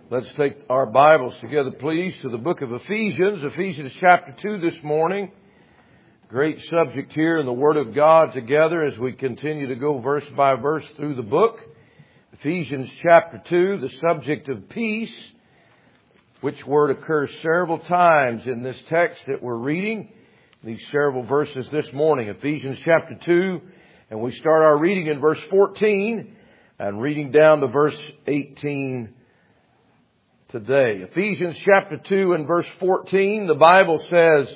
Let's take our Bibles together, please, to the book of Ephesians. Ephesians chapter 2 this morning. Great subject here in the Word of God together as we continue to go verse by verse through the book. Ephesians chapter 2, the subject of peace, which word occurs several times in this text that we're reading. These several verses this morning. Ephesians chapter 2, and we start our reading in verse 14 and reading down to verse 18 today. Ephesians chapter 2 and verse 14, the Bible says,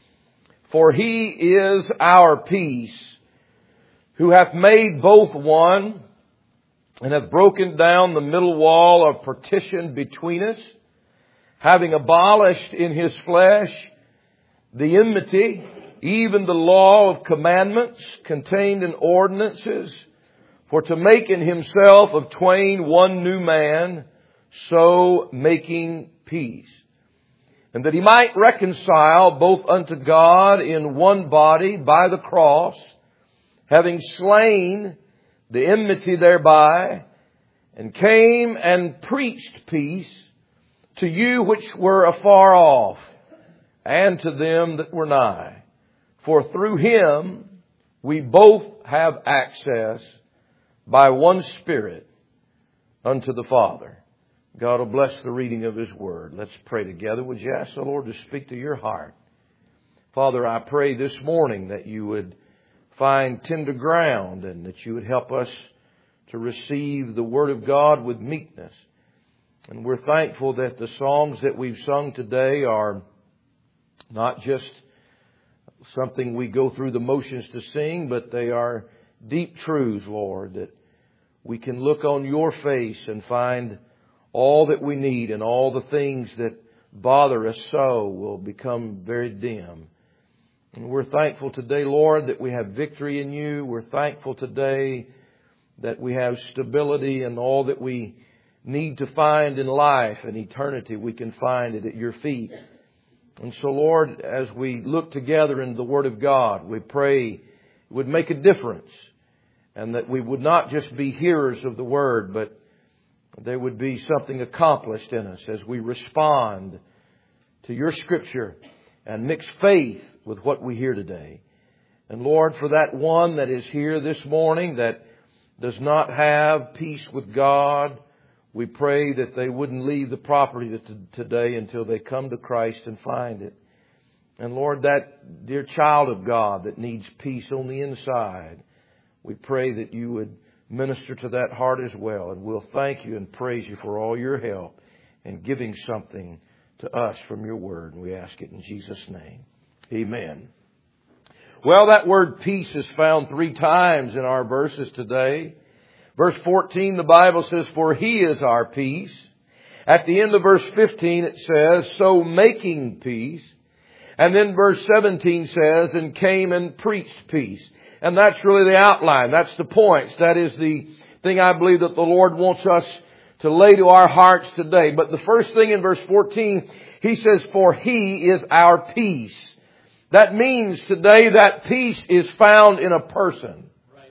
"For He is our peace, who hath made both one, and hath broken down the middle wall of partition between us, having abolished in His flesh the enmity, even the law of commandments contained in ordinances, for to make in Himself of twain one new man, so making peace. And that He might reconcile both unto God in one body by the cross, having slain the enmity thereby, and came and preached peace to you which were afar off, and to them that were nigh. For through Him we both have access by one Spirit unto the Father." God will bless the reading of His Word. Let's pray together. Would you ask the Lord to speak to your heart? Father, I pray this morning that you would find tender ground and that you would help us to receive the Word of God with meekness. And we're thankful that the songs that we've sung today are not just something we go through the motions to sing, but they are deep truths, Lord, that we can look on your face and find all that we need, and all the things that bother us so will become very dim. And we're thankful today, Lord, that we have victory in you. We're thankful today that we have stability, and all that we need to find in life and eternity, we can find it at your feet. And so, Lord, as we look together in the Word of God, we pray it would make a difference, and that we would not just be hearers of the Word, but there would be something accomplished in us as we respond to your Scripture and mix faith with what we hear today. And Lord, for that one that is here this morning that does not have peace with God, we pray that they wouldn't leave the property today until they come to Christ and find it. And Lord, that dear child of God that needs peace on the inside, we pray that you would minister to that heart as well. And we'll thank you and praise you for all your help in giving something to us from your word. And we ask it in Jesus' name. Amen. Well, that word peace is found 3 times in our verses today. Verse 14, the Bible says, "For He is our peace." At the end of verse 15, it says, "So making peace." And then verse 17 says, "And came and preached peace." And that's really the outline. That's the points. That is the thing I believe that the Lord wants us to lay to our hearts today. But the first thing in verse 14, He says, "For He is our peace." That means today that peace is found in a person.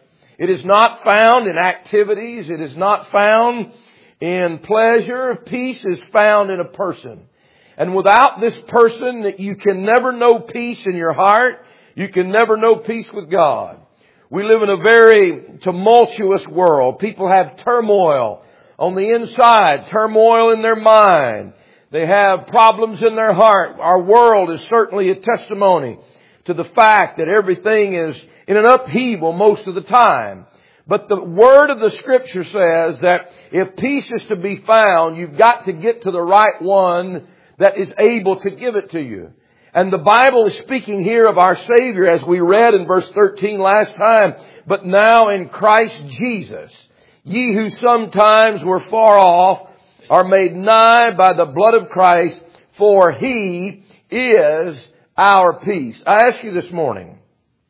It is not found in activities. It is not found in pleasure. Peace is found in a person. And without this person, you can never know peace in your heart. You can never know peace with God. We live in a very tumultuous world. People have turmoil on the inside, turmoil in their mind. They have problems in their heart. Our world is certainly a testimony to the fact that everything is in an upheaval most of the time. But the Word of the Scripture says that if peace is to be found, you've got to get to the right one that is able to give it to you. And the Bible is speaking here of our Savior, as we read in verse 13 last time. "But now in Christ Jesus, ye who sometimes were far off are made nigh by the blood of Christ, for He is our peace." I ask you this morning,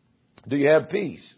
do you have peace?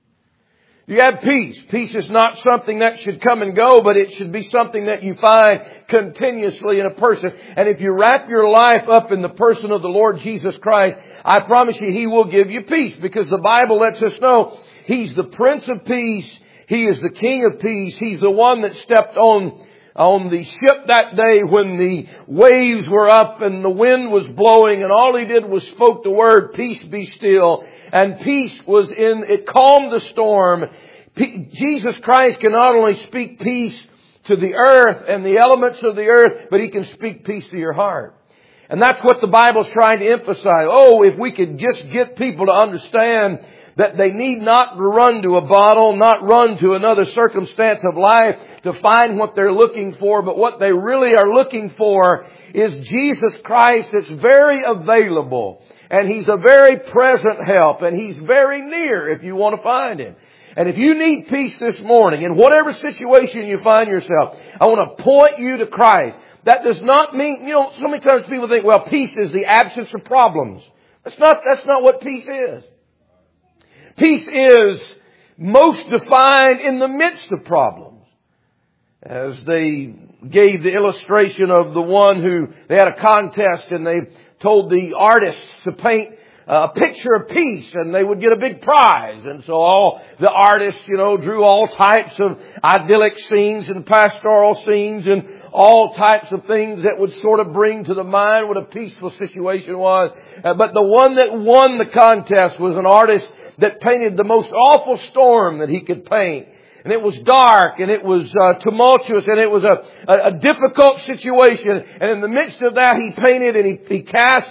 You have peace. Peace is not something that should come and go, but it should be something that you find continuously in a person. And if you wrap your life up in the person of the Lord Jesus Christ, I promise you He will give you peace, because the Bible lets us know He's the Prince of Peace. He is the King of Peace. He's the one that stepped on on the ship that day when the waves were up and the wind was blowing, and all He did was spoke the word, peace be still. And peace was it calmed the storm. Jesus Christ can not only speak peace to the earth and the elements of the earth, but He can speak peace to your heart. And that's what the Bible's trying to emphasize. Oh, if we could just get people to understand that they need not run to a bottle, not run to another circumstance of life to find what they're looking for, but what they really are looking for is Jesus Christ that's very available. And He's a very present help, and He's very near if you want to find Him. And if you need peace this morning, in whatever situation you find yourself, I want to point you to Christ. That does not mean, so many times people think, well, peace is the absence of problems. That's not what peace is. Peace is most defined in the midst of problems. As they gave the illustration of the one who, they had a contest and they told the artists to paint a picture of peace, and they would get a big prize. And so all the artists, drew all types of idyllic scenes and pastoral scenes and all types of things that would sort of bring to the mind what a peaceful situation was. But the one that won the contest was an artist that painted the most awful storm that he could paint. And it was dark, and it was tumultuous, and it was a difficult situation. And in the midst of that, he painted and he cast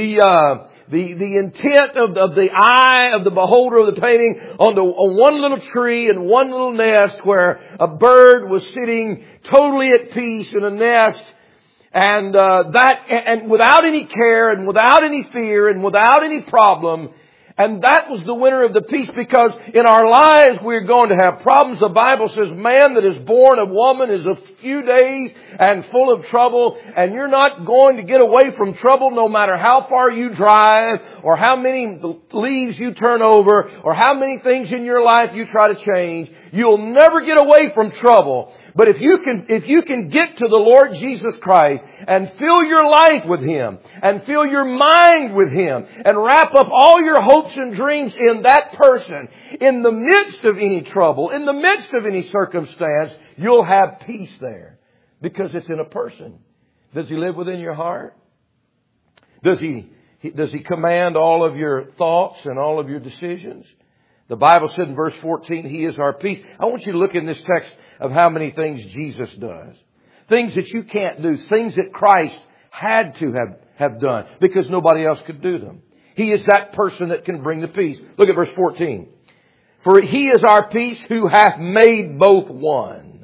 the intent of the eye of the beholder of the painting on one little tree and one little nest where a bird was sitting totally at peace in a nest, and without any care and without any fear and without any problem. And that was the winner of the peace, because in our lives we're going to have problems. The Bible says man that is born of woman is a few days and full of trouble. And you're not going to get away from trouble no matter how far you drive or how many leaves you turn over or how many things in your life you try to change. You'll never get away from trouble. But if you can get to the Lord Jesus Christ and fill your life with Him and fill your mind with Him and wrap up all your hopes and dreams in that person, in the midst of any trouble, in the midst of any circumstance, you'll have peace there because it's in a person. Does He live within your heart? Does He command all of your thoughts and all of your decisions? The Bible said in verse 14, He is our peace. I want you to look in this text of how many things Jesus does. Things that you can't do. Things that Christ had to have done because nobody else could do them. He is that person that can bring the peace. Look at verse 14. For He is our peace who hath made both one.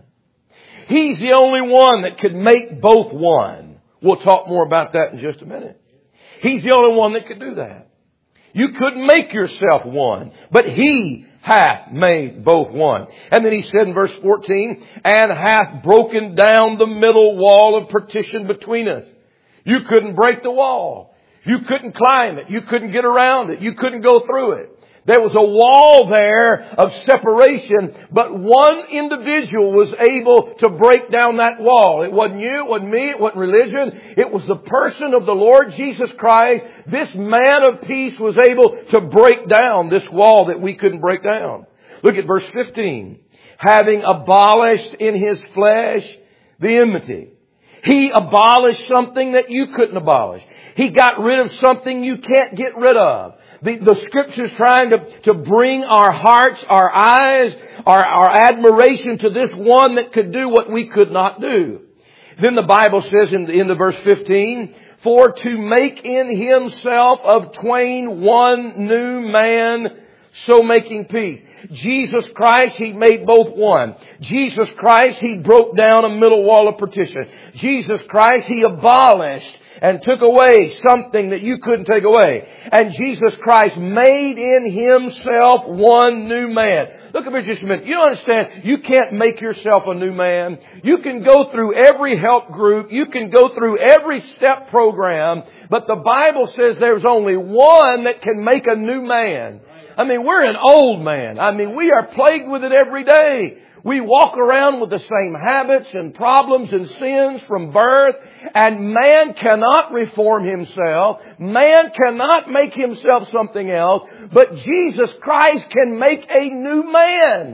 He's the only one that could make both one. We'll talk more about that in just a minute. He's the only one that could do that. You couldn't make yourself one, but He hath made both one. And then He said in verse 14, and hath broken down the middle wall of partition between us. You couldn't break the wall. You couldn't climb it. You couldn't get around it. You couldn't go through it. There was a wall there of separation, but one individual was able to break down that wall. It wasn't you, it wasn't me, it wasn't religion. It was the person of the Lord Jesus Christ. This man of peace was able to break down this wall that we couldn't break down. Look at verse 15. Having abolished in His flesh the enmity. He abolished something that you couldn't abolish. He got rid of something you can't get rid of. The Scripture's trying to bring our hearts, our eyes, our admiration to this one that could do what we could not do. Then the Bible says in the end of verse 15, for to make in Himself of twain one new man, so making peace. Jesus Christ, He made both one. Jesus Christ, He broke down a middle wall of partition. Jesus Christ, He abolished and took away something that you couldn't take away. And Jesus Christ made in Himself one new man. Look at me just a minute. You understand, you can't make yourself a new man. You can go through every help group. You can go through every step program. But the Bible says there's only one that can make a new man. I mean, we're an old man. I mean, we are plagued with it every day. We walk around with the same habits and problems and sins from birth. And man cannot reform himself. Man cannot make himself something else. But Jesus Christ can make a new man.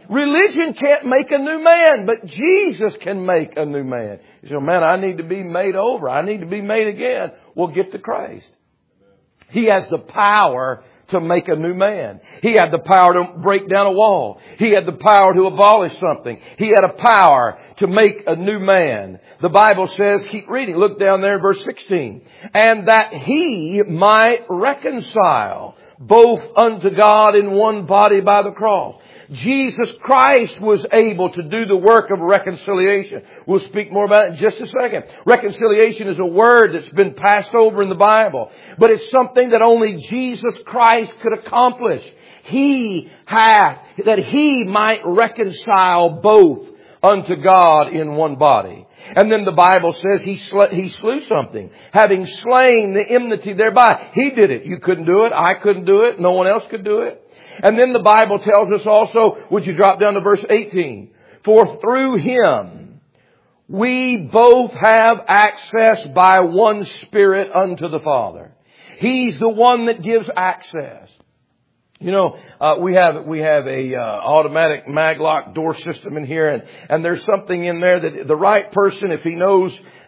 Religion can't make a new man, but Jesus can make a new man. You say, man, I need to be made over. I need to be made again. Well, get to Christ. He has the power to make a new man. He had the power to break down a wall. He had the power to abolish something. He had a power to make a new man. The Bible says, keep reading, look down there in verse 16. And that He might reconcile both unto God in one body by the cross. Jesus Christ was able to do the work of reconciliation. We'll speak more about it in just a second. Reconciliation is a word that's been passed over in the Bible, but it's something that only Jesus Christ could accomplish. He hath, that He might reconcile both unto God in one body. And then the Bible says He slew something, having slain the enmity thereby. He did it. You couldn't do it. I couldn't do it. No one else could do it. And then the Bible tells us also, would you drop down to verse 18? For through Him we both have access by one Spirit unto the Father. He's the one that gives access. You know, we have a automatic maglock door system in here, and there's something in there that the right person, if he knows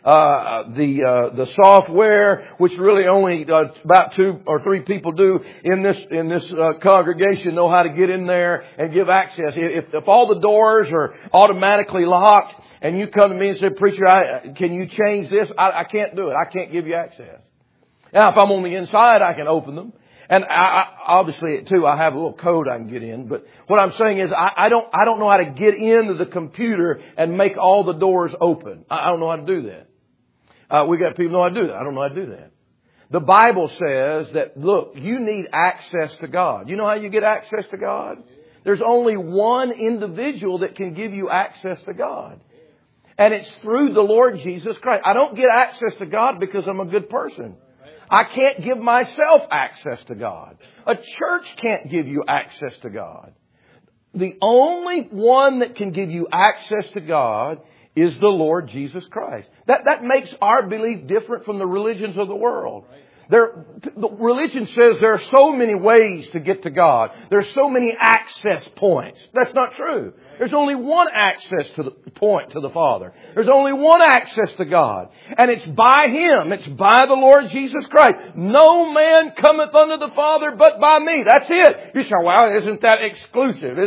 the software, which really only about 2 or 3 people do in this congregation, know how to get in there and give access. If all the doors are automatically locked, and you come to me and say, "Preacher, can you change this?" I can't do it. I can't give you access. Now, if I'm on the inside, I can open them. And obviously, too, I have a little code I can get in. But what I'm saying is, I don't know how to get into the computer and make all the doors open. I don't know how to do that. We got people who know how to do that. I don't know how to do that. The Bible says that, look, you need access to God. You know how you get access to God? There's only one individual that can give you access to God. And it's through the Lord Jesus Christ. I don't get access to God because I'm a good person. I can't give myself access to God. A church can't give you access to God. The only one that can give you access to God is the Lord Jesus Christ. That makes our belief different from the religions of the world. The religion says there are so many ways to get to God. There are so many access points. That's not true. There's only one access to the point to the Father. There's only one access to God. And it's by Him. It's by the Lord Jesus Christ. No man cometh unto the Father but by me. That's it. You say, well, isn't that exclusive?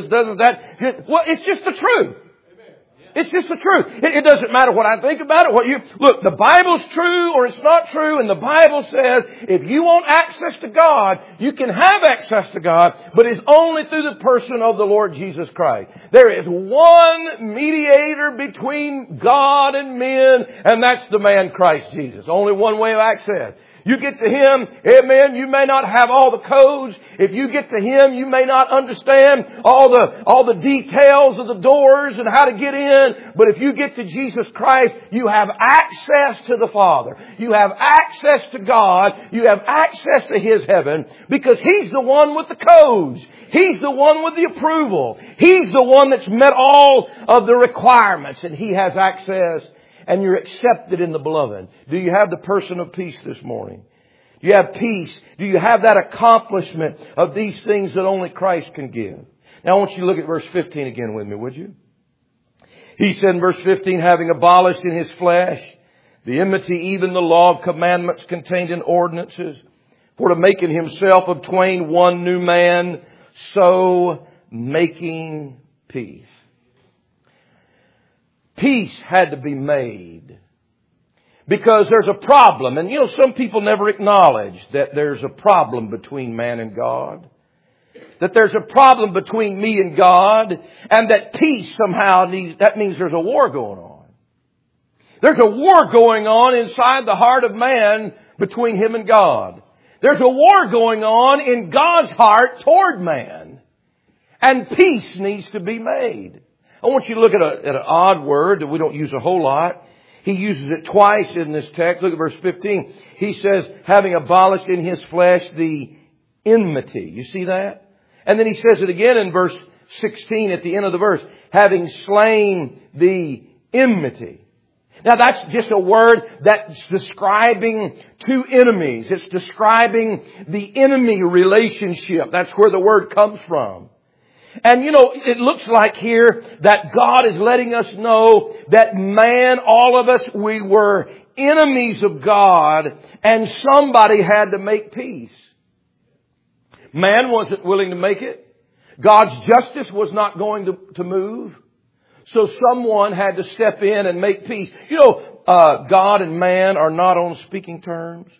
It's just the truth. It's just the truth. It doesn't matter what I think about it. Look, the Bible's true or it's not true, and the Bible says if you want access to God, you can have access to God, but it's only through the person of the Lord Jesus Christ. There is one mediator between God and men, and that's the man Christ Jesus. Only one way of access. You get to Him, amen, you may not have all the codes. If you get to Him, you may not understand all the details of the doors and how to get in. But if you get to Jesus Christ, you have access to the Father. You have access to God. You have access to His heaven because He's the one with the codes. He's the one with the approval. He's the one that's met all of the requirements, and He has access. And you're accepted in the beloved. Do you have the person of peace this morning? Do you have peace? Do you have that accomplishment of these things that only Christ can give? Now I want you to look at verse 15 again with me, would you? He said in verse 15, having abolished in His flesh the enmity, even the law of commandments contained in ordinances, for to make in Himself of twain one new man, so making peace. Peace had to be made because there's a problem. And you know, some people never acknowledge that there's a problem between man and God. That there's a problem between me and God. And that peace somehow that means there's a war going on. There's a war going on inside the heart of man between him and God. There's a war going on in God's heart toward man. And peace needs to be made. I want you to look at an odd word that we don't use a whole lot. He uses it twice in this text. Look at verse 15. He says, having abolished in His flesh the enmity. You see that? And then He says it again in verse 16 at the end of the verse. Having slain the enmity. Now that's just a word that's describing two enemies. It's describing the enemy relationship. That's where the word comes from. And it looks like here that God is letting us know that man, all of us, we were enemies of God, and somebody had to make peace. Man wasn't willing to make it. God's justice was not going to move. So someone had to step in and make peace. God and man are not on speaking terms.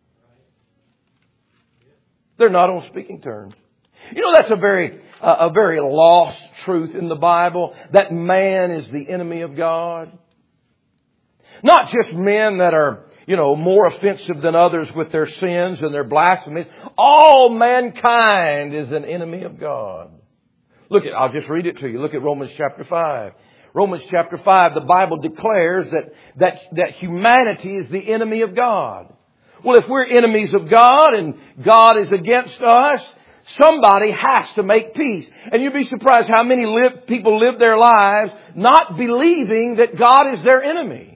They're not on speaking terms. That's a very lost truth in the Bible, that man is the enemy of God. Not just men that are, more offensive than others with their sins and their blasphemies. All mankind is an enemy of God. I'll just read it to you. Look at Romans chapter 5. Romans chapter 5, the Bible declares that humanity is the enemy of God. Well, if we're enemies of God and God is against us, somebody has to make peace. And you'd be surprised how many people live their lives not believing that God is their enemy.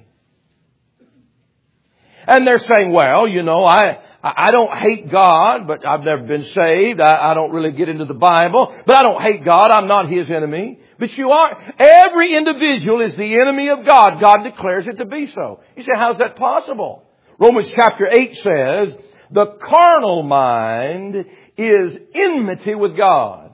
And they're saying, well, I don't hate God, but I've never been saved. I don't really get into the Bible, but I don't hate God. I'm not His enemy. But you are. Every individual is the enemy of God. God declares it to be so. You say, how's that possible? Romans chapter 8 says, the carnal mind is enmity with God.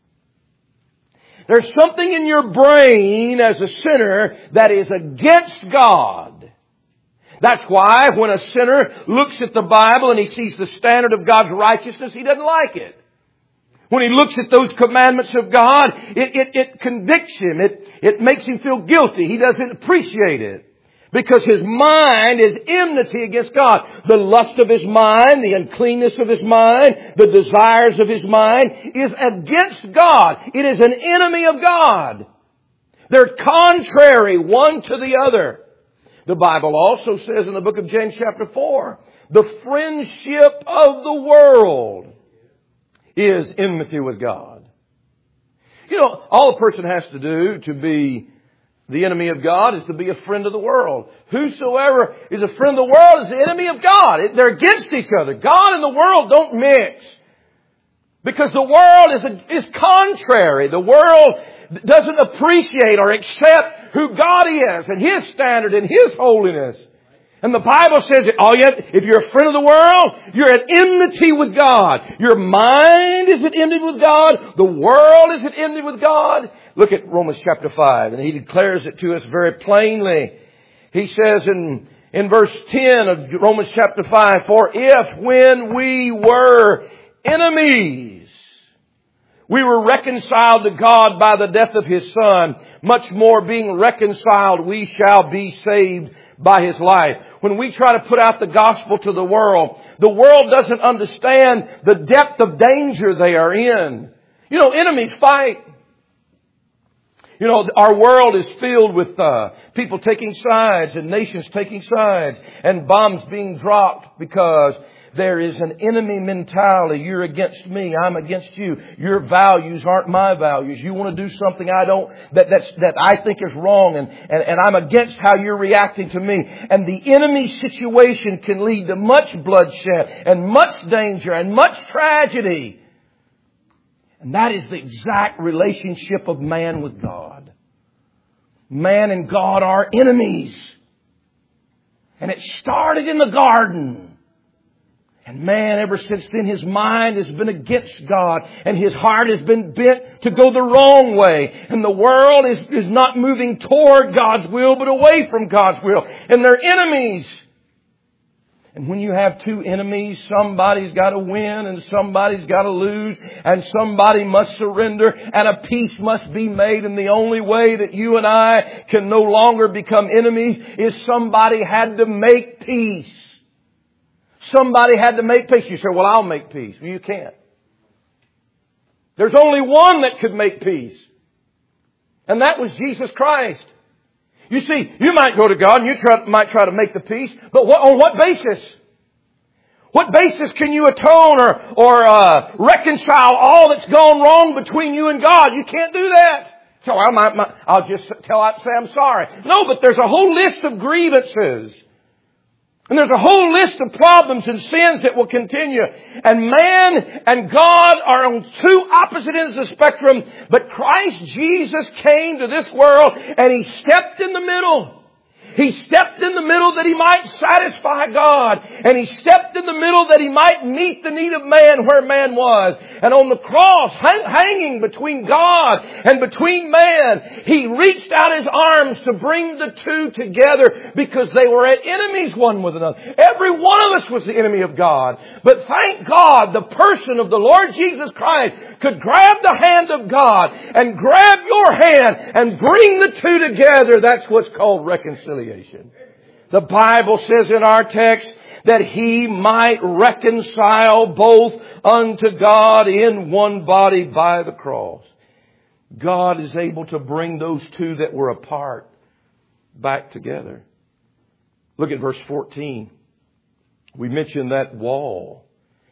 There's something in your brain as a sinner that is against God. That's why when a sinner looks at the Bible and he sees the standard of God's righteousness, he doesn't like it. When he looks at those commandments of God, it convicts him. It makes him feel guilty. He doesn't appreciate it. Because his mind is enmity against God. The lust of his mind, the uncleanness of his mind, the desires of his mind is against God. It is an enemy of God. They're contrary one to the other. The Bible also says in the book of James chapter 4, the friendship of the world is enmity with God. All a person has to do to be the enemy of God is to be a friend of the world. Whosoever is a friend of the world is the enemy of God. They're against each other. God and the world don't mix. Because the world is contrary. The world doesn't appreciate or accept who God is and His standard and His holiness. And the Bible says that if you're a friend of the world, you're at enmity with God. Your mind is at enmity with God. The world is at enmity with God. Look at Romans chapter 5, and he declares it to us very plainly. He says in verse 10 of Romans chapter 5, for if when we were enemies, we were reconciled to God by the death of His Son, much more being reconciled, we shall be saved by His life. When we try to put out the gospel to the world doesn't understand the depth of danger they are in. Enemies fight. Our world is filled with people taking sides and nations taking sides and bombs being dropped because there is an enemy mentality. You're against me. I'm against you. Your values aren't my values. You want to do something that I think is wrong and I'm against how you're reacting to me. And the enemy situation can lead to much bloodshed and much danger and much tragedy. And that is the exact relationship of man with God. Man and God are enemies. And it started in the garden. And man, ever since then, his mind has been against God. And his heart has been bent to go the wrong way. And the world is not moving toward God's will, but away from God's will. And they're enemies. And when you have two enemies, somebody's got to win and somebody's got to lose. And somebody must surrender. And a peace must be made. And the only way that you and I can no longer become enemies is somebody had to make peace. Somebody had to make peace. You say, well, I'll make peace. Well, you can't. There's only one that could make peace. And that was Jesus Christ. You see, you might go to God and you might try to make the peace, but on what basis? What basis can you atone or reconcile all that's gone wrong between you and God? You can't do that. So I'll just say I'm sorry. No, but there's a whole list of grievances And there's a whole list of problems and sins that will continue. And man and God are on two opposite ends of the spectrum. But Christ Jesus came to this world and He stepped in the middle. He stepped in the middle that He might satisfy God. And He stepped in the middle that He might meet the need of man where man was. And on the cross, hanging between God and between man, He reached out His arms to bring the two together because they were at enemies one with another. Every one of us was the enemy of God. But thank God the person of the Lord Jesus Christ could grab the hand of God and grab your hand and bring the two together. That's what's called reconciliation. The Bible says in our text that He might reconcile both unto God in one body by the cross. God is able to bring those two that were apart back together. Look at verse 14. We mentioned that wall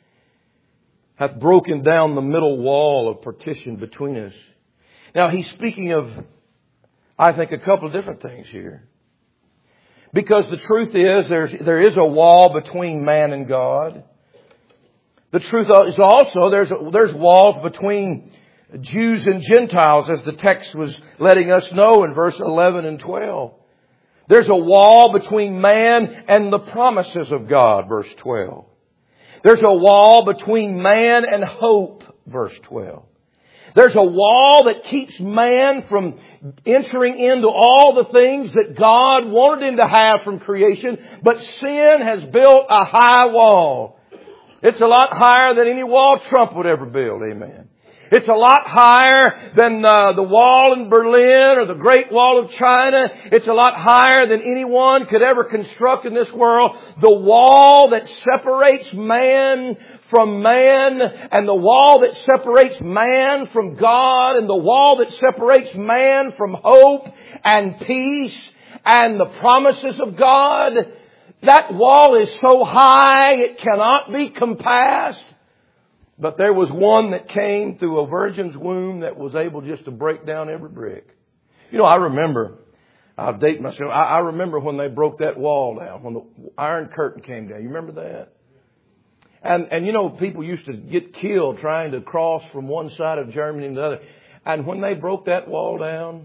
hath broken down the middle wall of partition between us. Now He's speaking of, I think, a couple of different things here. Because the truth is, there is a wall between man and God. The truth is also, there's walls between Jews and Gentiles, as the text was letting us know in verse 11 and 12. There's a wall between man and the promises of God, verse 12. There's a wall between man and hope, verse 12. There's a wall that keeps man from entering into all the things that God wanted him to have from creation. But sin has built a high wall. It's a lot higher than any wall Trump would ever build. Amen. It's a lot higher than the wall in Berlin or the Great Wall of China. It's a lot higher than anyone could ever construct in this world. The wall that separates man from man, and the wall that separates man from God, and the wall that separates man from hope and peace and the promises of God. That wall is so high it cannot be compassed. But there was one that came through a virgin's womb that was able just to break down every brick. You know, I remember, I'll date myself, I remember when they broke that wall down, when the Iron Curtain came down. You remember that? And you know, people used to get killed trying to cross from one side of Germany to the other. And when they broke that wall down,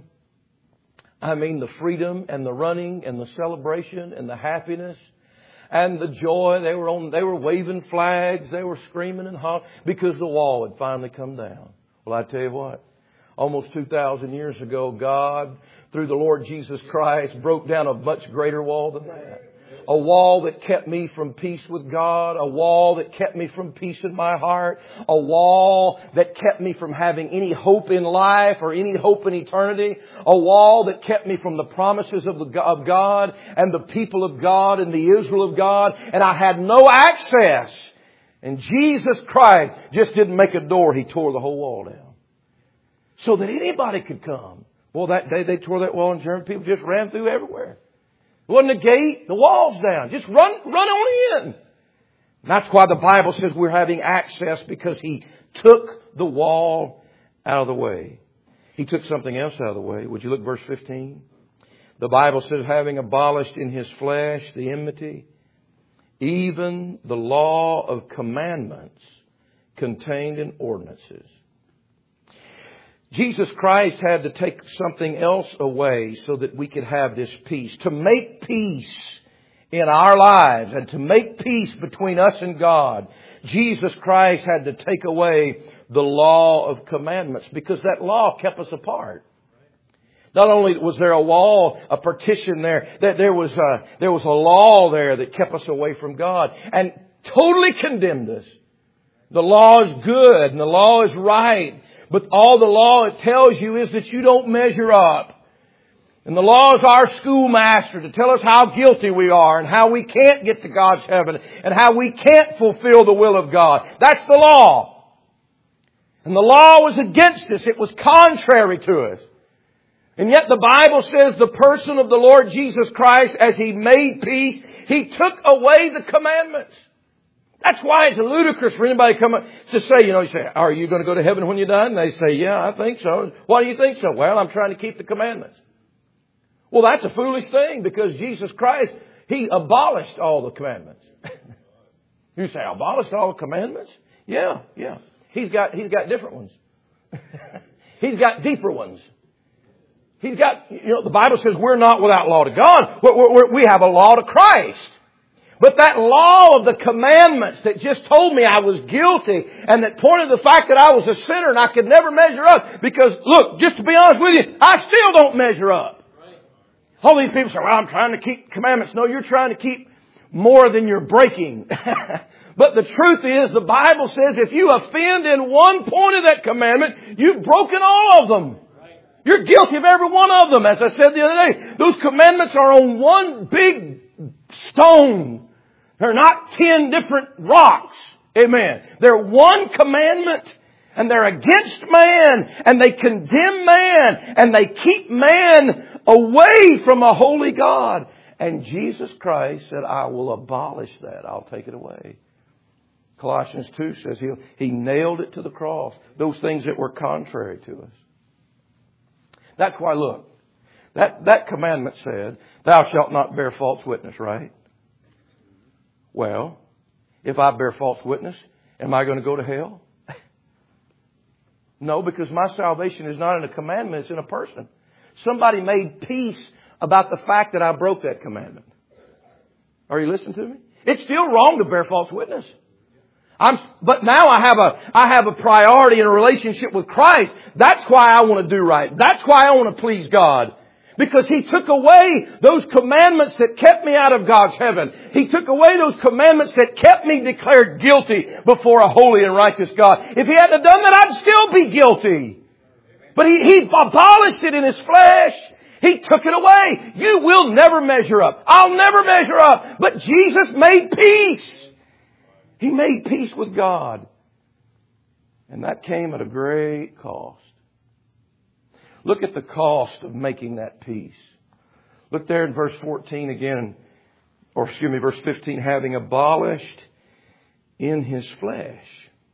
I mean, the freedom and the running and the celebration and the happiness and the joy, they were waving flags, they were screaming and hollering because the wall had finally come down. Well, I tell you what, almost 2,000 years ago, God, through the Lord Jesus Christ, broke down a much greater wall than that. A wall that kept me from peace with God. A wall that kept me from peace in my heart. A wall that kept me from having any hope in life or any hope in eternity. A wall that kept me from the promises of God and the people of God and the Israel of God. And I had no access. And Jesus Christ just didn't make a door. He tore the whole wall down. So that anybody could come. Well, that day they tore that wall in Germany. People just ran through everywhere. It wasn't a gate. The wall's down. Just run on in. And that's why the Bible says we're having access, because He took the wall out of the way. He took something else out of the way. Would you look at verse 15? The Bible says, having abolished in His flesh the enmity, even the law of commandments contained in ordinances. Jesus Christ had to take something else away so that we could have this peace. To make peace in our lives and to make peace between us and God, Jesus Christ had to take away the law of commandments, because that law kept us apart. Not only was there a wall, a partition there, that there was a law there that kept us away from God and totally condemned us. The law is good and the law is right. But all the law it tells you is that you don't measure up. And the law is our schoolmaster to tell us how guilty we are and how we can't get to God's heaven and how we can't fulfill the will of God. That's the law. And the law was against us. It was contrary to us. And yet the Bible says the person of the Lord Jesus Christ, as He made peace, He took away the commandments. That's why it's ludicrous for anybody to come up to say, you say, are you going to go to heaven when you're done? And they say, yeah, I think so. Why do you think so? Well, I'm trying to keep the commandments. Well, that's a foolish thing, because Jesus Christ, He abolished all the commandments. You say, abolished all the commandments? Yeah. He's got different ones. He's got deeper ones. He's got, the Bible says we're not without law to God. We have a law to Christ. But that law of the commandments that just told me I was guilty and that pointed to the fact that I was a sinner and I could never measure up, because look, just to be honest with you, I still don't measure up. All these people say, well, I'm trying to keep commandments. No, you're trying to keep more than you're breaking. But the truth is, the Bible says if you offend in one point of that commandment, you've broken all of them. You're guilty of every one of them. As I said the other day, those commandments are on one big stone. They're not 10 different rocks. Amen. They're one commandment, and they're against man, and they condemn man, and they keep man away from a holy God. And Jesus Christ said, I will abolish that. I'll take it away. Colossians 2 says He nailed it to the cross. Those things that were contrary to us. That's why, look, that commandment said, thou shalt not bear false witness, right? Well, if I bear false witness, am I going to go to hell? No, because my salvation is not in a commandment, it's in a person. Somebody made peace about the fact that I broke that commandment. Are you listening to me? It's still wrong to bear false witness. But now I have a priority in a relationship with Christ. That's why I want to do right. That's why I want to please God. Because He took away those commandments that kept me out of God's heaven. He took away those commandments that kept me declared guilty before a holy and righteous God. If He hadn't done that, I'd still be guilty. But He abolished it in His flesh. He took it away. You will never measure up. I'll never measure up. But Jesus made peace. He made peace with God. And that came at a great cost. Look at the cost of making that peace. Look there in verse 14 again, verse 15, having abolished in His flesh.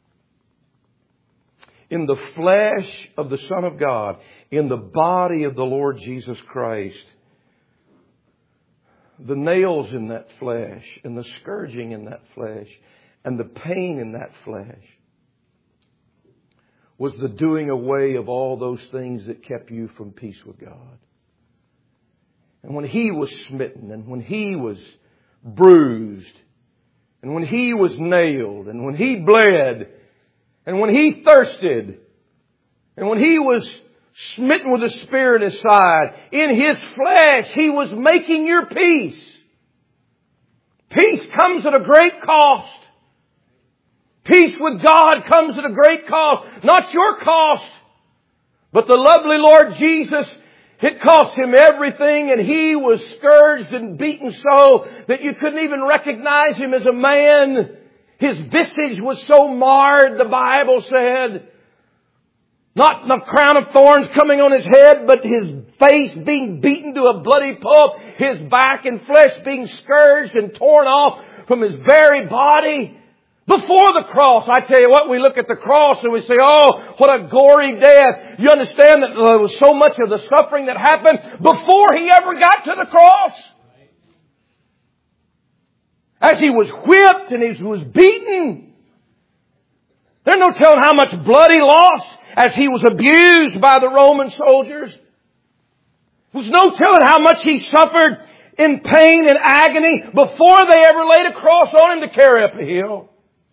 In the flesh of the Son of God, in the body of the Lord Jesus Christ, the nails in that flesh, and the scourging in that flesh, and the pain in that flesh was the doing away of all those things that kept you from peace with God. And when He was smitten, and when He was bruised, and when He was nailed, and when He bled, and when He thirsted, and when He was smitten with a spear in His side, in His flesh He was making your peace. Peace comes at a great cost. Peace with God comes at a great cost. Not your cost, but the lovely Lord Jesus. It cost Him everything, and He was scourged and beaten so that you couldn't even recognize Him as a man. His visage was so marred, the Bible said. Not the crown of thorns coming on His head, but His face being beaten to a bloody pulp. His back and flesh being scourged and torn off from His very body. Before the cross, I tell you what, we look at the cross and we say, oh, what a gory death. You understand that there was so much of the suffering that happened before He ever got to the cross. As He was whipped and He was beaten. There's no telling how much blood He lost as He was abused by the Roman soldiers. There's no telling how much He suffered in pain and agony before they ever laid a cross on Him to carry up a hill.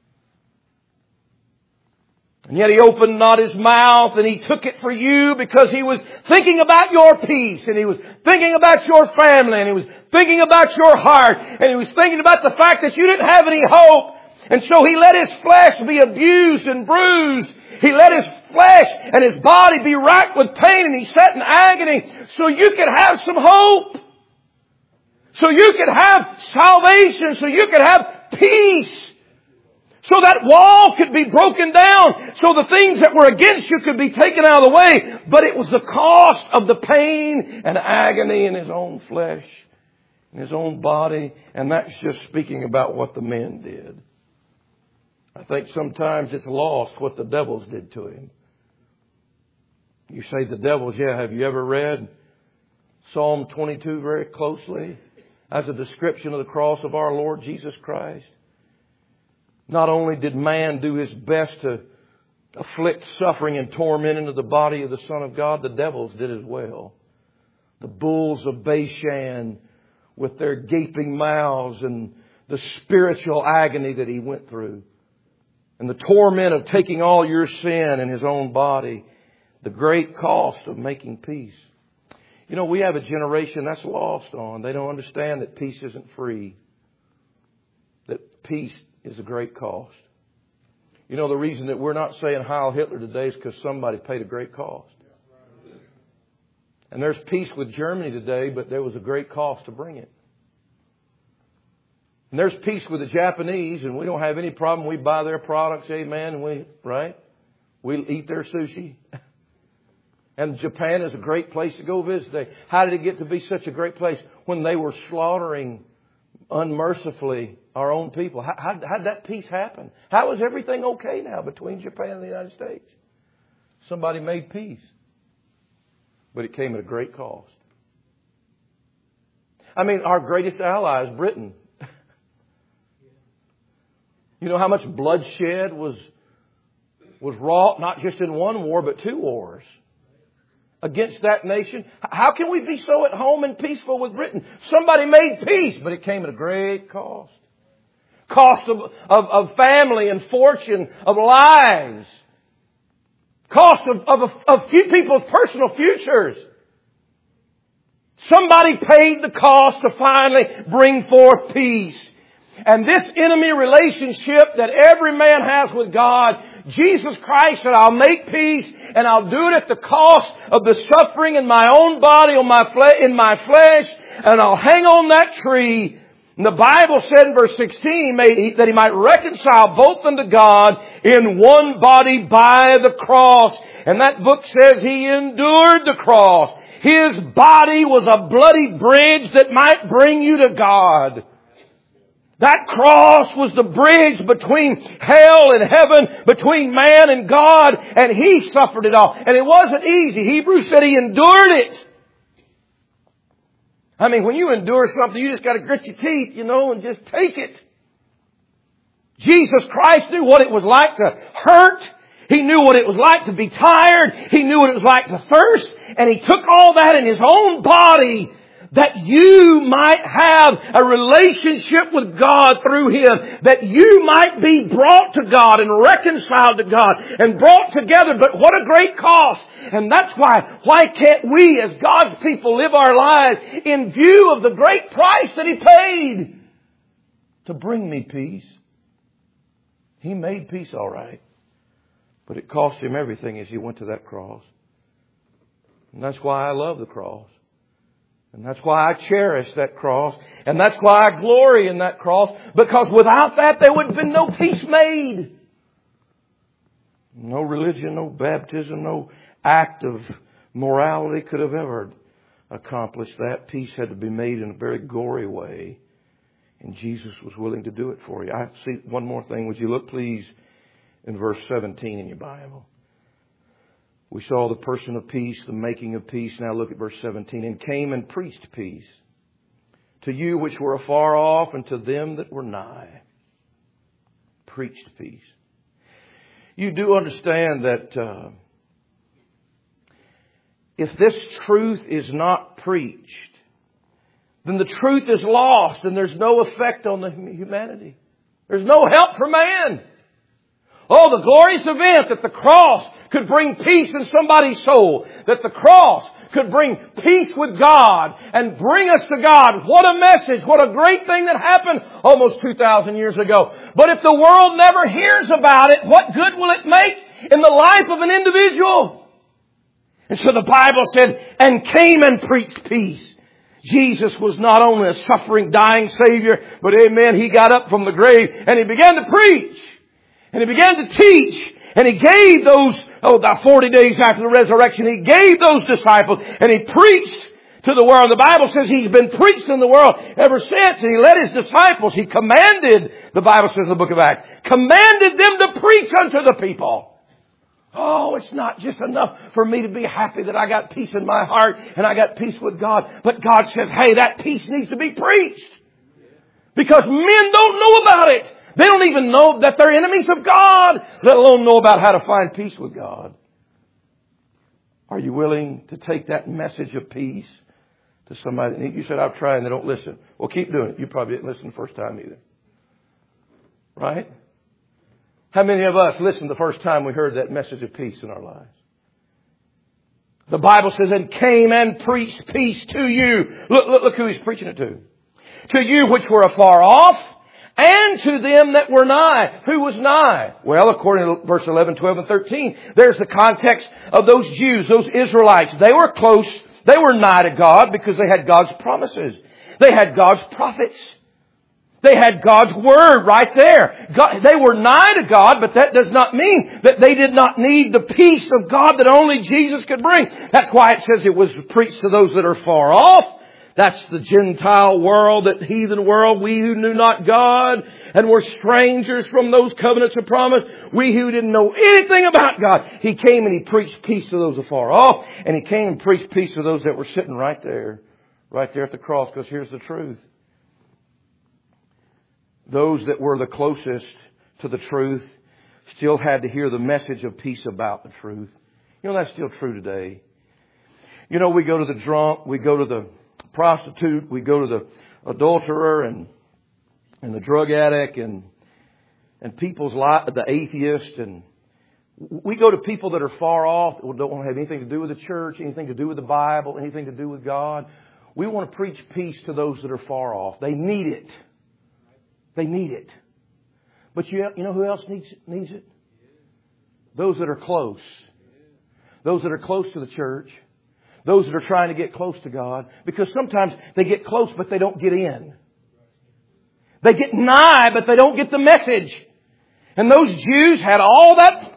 And yet He opened not His mouth, and He took it for you because He was thinking about your peace, and He was thinking about your family, and He was thinking about your heart, and He was thinking about the fact that you didn't have any hope. And so He let His flesh be abused and bruised. He let His flesh and His body be racked with pain, and He sat in agony so you could have some hope. So you could have salvation, so you could have peace. So that wall could be broken down. So the things that were against you could be taken out of the way. But it was the cost of the pain and agony in His own flesh, in His own body. And that's just speaking about what the men did. I think sometimes it's lost what the devils did to Him. You say the devils, yeah. Have you ever read Psalm 22 very closely? as a description of the cross of our Lord Jesus Christ. Not only did man do his best to afflict suffering and torment into the body of the Son of God, the devils did as well. The bulls of Bashan with their gaping mouths and the spiritual agony that he went through. And the torment of taking all your sin in his own body. The great cost of making peace. You know, we have a generation that's lost on. They don't understand that peace isn't free. That peace is a great cost. You know, the reason that we're not saying Heil Hitler today is because somebody paid a great cost. And there's peace with Germany today, but there was a great cost to bring it. And there's peace with the Japanese, and we don't have any problem. We buy their products, amen, and we eat their sushi. And Japan is a great place to go visit today. How did it get to be such a great place when they were slaughtering unmercifully our own people? How did that peace happen? How is everything okay now between Japan and the United States? Somebody made peace. But it came at a great cost. I mean, our greatest ally is Britain. You know how much bloodshed was wrought, not just in one war, but two wars against that nation? How can we be so at home and peaceful with Britain? Somebody made peace, but it came at a great cost. Cost of family and fortune, of lives. Cost of few people's personal futures. Somebody paid the cost to finally bring forth peace. And this enemy relationship that every man has with God, Jesus Christ said, I'll make peace and I'll do it at the cost of the suffering in my own body, in my flesh, and I'll hang on that tree. And the Bible said in verse 16 that He might reconcile both unto God in one body by the cross. And that book says He endured the cross. His body was a bloody bridge that might bring you to God. That cross was the bridge between hell and heaven, between man and God, and He suffered it all. And it wasn't easy. Hebrews said He endured it. I mean, when you endure something, you just got to grit your teeth, and just take it. Jesus Christ knew what it was like to hurt. He knew what it was like to be tired. He knew what it was like to thirst. And He took all that in His own body that you might have a relationship with God through Him. That you might be brought to God and reconciled to God and brought together. But what a great cost. And that's why can't we as God's people live our lives in view of the great price that He paid to bring me peace? He made peace all right. But it cost Him everything as He went to that cross. And that's why I love the cross. And that's why I cherish that cross. And that's why I glory in that cross. Because without that, there would have been no peace made. No religion, no baptism, no act of morality could have ever accomplished that. Peace had to be made in a very gory way. And Jesus was willing to do it for you. I see one more thing. Would you look, please, in verse 17 in your Bible? We saw the person of peace, the making of peace. Now look at verse 17. And came and preached peace to you which were afar off and to them that were nigh. Preached peace. You do understand that if this truth is not preached, then the truth is lost and there's no effect on the humanity. There's no help for man. Oh, the glorious event that the cross could bring peace in somebody's soul. That the cross could bring peace with God and bring us to God. What a message. What a great thing that happened almost 2,000 years ago. But if the world never hears about it, what good will it make in the life of an individual? And so the Bible said, and came and preached peace. Jesus was not only a suffering, dying Savior, but amen, He got up from the grave and He began to preach. And He began to teach. And He gave those, about 40 days after the resurrection, He gave those disciples and He preached to the world. The Bible says He's been preached in the world ever since. And He led His disciples. He commanded, the Bible says in the book of Acts, commanded them to preach unto the people. Oh, it's not just enough for me to be happy that I got peace in my heart and I got peace with God. But God says, hey, that peace needs to be preached. Because men don't know about it. They don't even know that they're enemies of God, let alone know about how to find peace with God. Are you willing to take that message of peace to somebody? You said, I've tried and they don't listen. Well, keep doing it. You probably didn't listen the first time either. Right? How many of us listened the first time we heard that message of peace in our lives? The Bible says, and came and preached peace to you. Look who he's preaching it to. To you which were afar off, and to them that were nigh. Who was nigh? Well, according to verse 11, 12, and 13, there's the context of those Jews, those Israelites. They were close. They were nigh to God because they had God's promises. They had God's prophets. They had God's Word right there. They were nigh to God, but that does not mean that they did not need the peace of God that only Jesus could bring. That's why it says it was preached to those that are far off. That's the Gentile world, that heathen world. We who knew not God and were strangers from those covenants of promise. We who didn't know anything about God. He came and He preached peace to those afar off. And He came and preached peace to those that were sitting right there at the cross. Because here's the truth. Those that were the closest to the truth still had to hear the message of peace about the truth. You know, that's still true today. You know, we go to the drunk, we go to the prostitute, we go to the adulterer and the drug addict and people's life, the atheist, and we go to people that are far off, that don't want to have anything to do with the church, anything to do with the Bible, anything to do with God. We want to preach peace to those that are far off. They need it. They need it. But you know who else needs it? Those that are close. Those that are close to the church. Those that are trying to get close to God. Because sometimes they get close but they don't get in. They get nigh but they don't get the message. And those Jews had all that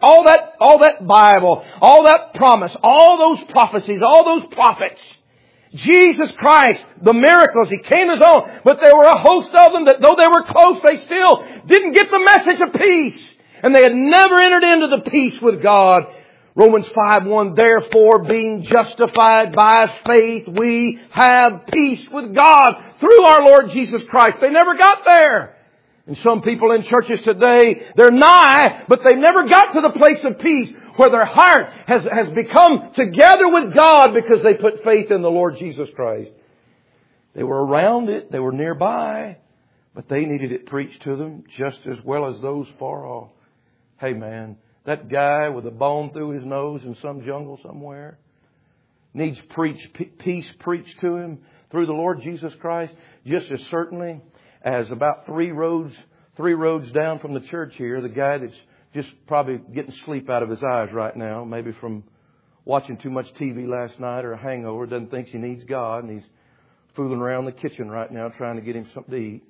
Bible, all that promise, all those prophecies, all those prophets. Jesus Christ, the miracles, He came His own, but there were a host of them that though they were close, they still didn't get the message of peace. And they had never entered into the peace with God. Romans 5:1, therefore being justified by faith, we have peace with God through our Lord Jesus Christ. They never got there. And some people in churches today, they're nigh, but they never got to the place of peace where their heart has become together with God because they put faith in the Lord Jesus Christ. They were around it. They were nearby, but they needed it preached to them just as well as those far off. Hey man, that guy with a bone through his nose in some jungle somewhere needs peace preached to him through the Lord Jesus Christ just as certainly as about three roads down from the church here, the guy that's just probably getting sleep out of his eyes right now, maybe from watching too much TV last night or a hangover, doesn't think he needs God, and he's fooling around the kitchen right now trying to get him something to eat.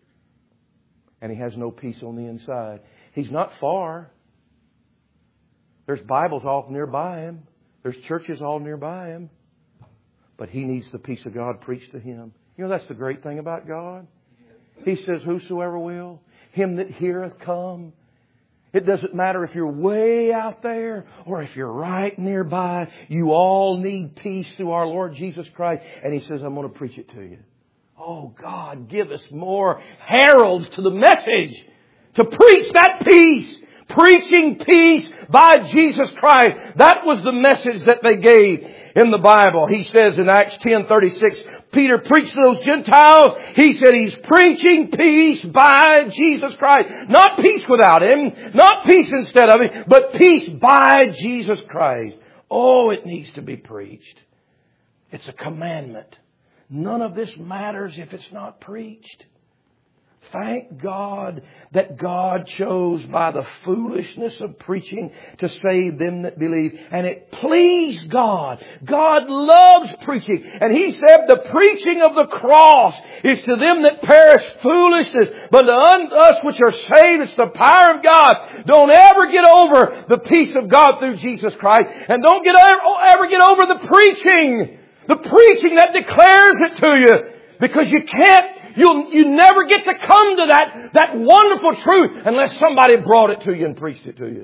And he has no peace on the inside. He's not far. There's Bibles all nearby him. There's churches all nearby him. But he needs the peace of God preached to him. You know, that's the great thing about God. He says, whosoever will, him that heareth come. It doesn't matter if you're way out there or if you're right nearby. You all need peace through our Lord Jesus Christ. And He says, I'm going to preach it to you. Oh God, give us more heralds to the message to preach that peace. Preaching peace by Jesus Christ. That was the message that they gave in the Bible. He says in Acts 10:36, Peter preached to those Gentiles. He said he's preaching peace by Jesus Christ. Not peace without Him, not peace instead of Him, but peace by Jesus Christ. Oh, it needs to be preached. It's a commandment. None of this matters if it's not preached. Thank God that God chose by the foolishness of preaching to save them that believe. And it pleased God. God loves preaching. And He said the preaching of the cross is to them that perish foolishness. But to us which are saved, it's the power of God. Don't ever get over the peace of God through Jesus Christ. And don't ever get over the preaching. The preaching that declares it to you. Because you never get to come to that wonderful truth unless somebody brought it to you and preached it to you.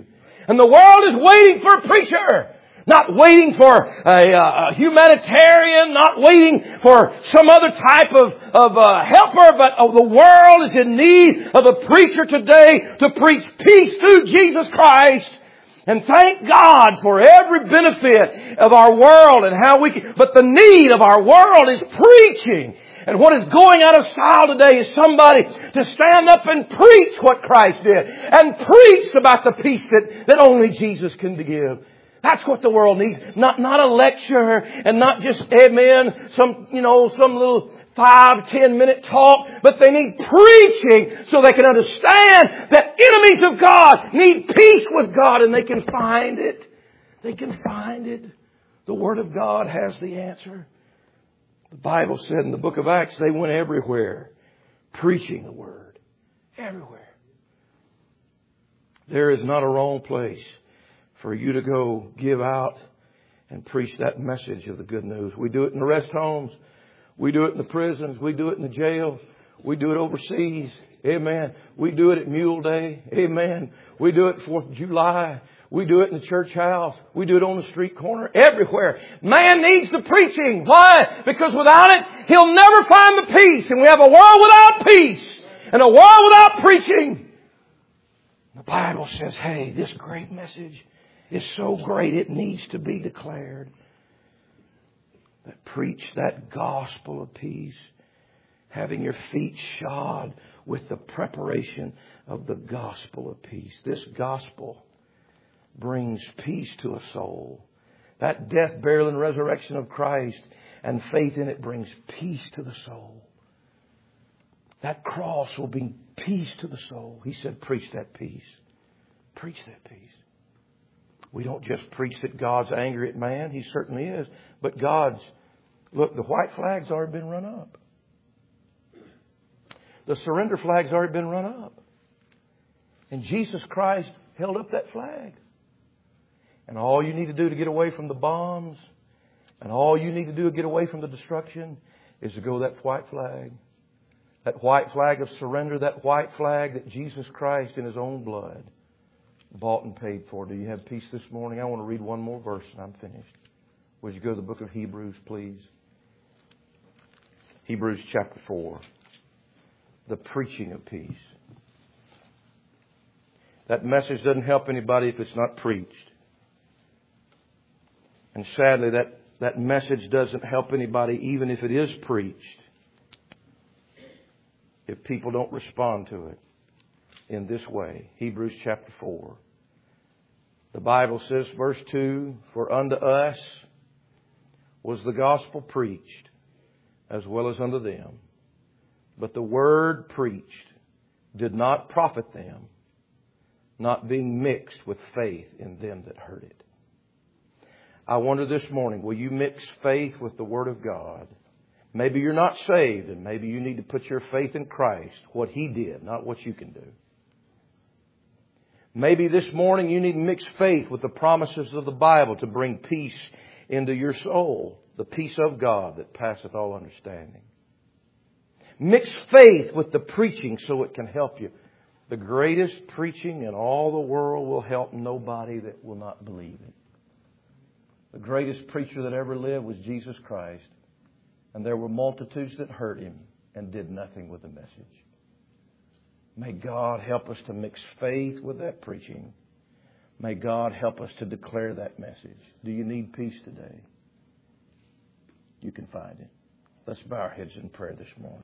And the world is waiting for a preacher. Not waiting for a humanitarian, not waiting for some other type of helper, but the world is in need of a preacher today to preach peace through Jesus Christ. And thank God for every benefit of our world and how we can, but the need of our world is preaching. And what is going out of style today is somebody to stand up and preach what Christ did. And preach about the peace that only Jesus can give. That's what the world needs. Not a lecture and not just, amen, some little 5-10 minute talk, but they need preaching so they can understand that enemies of God need peace with God, and they can find it. They can find it. The Word of God has the answer. The Bible said in the book of Acts, they went everywhere preaching the Word. Everywhere. There is not a wrong place for you to go give out and preach that message of the good news. We do it in the rest homes. We do it in the prisons. We do it in the jail. We do it overseas. Amen. We do it at Mule Day. Amen. We do it 4th of July. We do it in the church house. We do it on the street corner. Everywhere. Man needs the preaching. Why? Because without it, he'll never find the peace. And we have a world without peace. And a world without preaching. The Bible says, hey, this great message is so great it needs to be declared. That preach that gospel of peace, having your feet shod with the preparation of the gospel of peace. This gospel brings peace to a soul. That death, burial, and resurrection of Christ and faith in it brings peace to the soul. That cross will bring peace to the soul. He said, preach that peace. Preach that peace. We don't just preach that God's angry at man. He certainly is. But look, the white flag's already been run up. The surrender flag's already been run up. And Jesus Christ held up that flag. And all you need to do to get away from the bombs, and all you need to do to get away from the destruction, is to go to that white flag. That white flag of surrender, that white flag that Jesus Christ in His own blood bought and paid for. Do you have peace this morning? I want to read one more verse and I'm finished. Would you go to the book of Hebrews, please? Hebrews chapter 4. The preaching of peace. That message doesn't help anybody if it's not preached. And sadly, that message doesn't help anybody even if it is preached, if people don't respond to it in this way. Hebrews chapter 4. The Bible says, verse 2, for unto us was the gospel preached, as well as unto them. But the word preached did not profit them, not being mixed with faith in them that heard it. I wonder this morning, will you mix faith with the Word of God? Maybe you're not saved, and maybe you need to put your faith in Christ, what He did, not what you can do. Maybe this morning you need to mix faith with the promises of the Bible to bring peace into your soul, the peace of God that passeth all understanding. Mix faith with the preaching so it can help you. The greatest preaching in all the world will help nobody that will not believe it. The greatest preacher that ever lived was Jesus Christ. And there were multitudes that heard Him and did nothing with the message. May God help us to mix faith with that preaching. May God help us to declare that message. Do you need peace today? You can find it. Let's bow our heads in prayer this morning.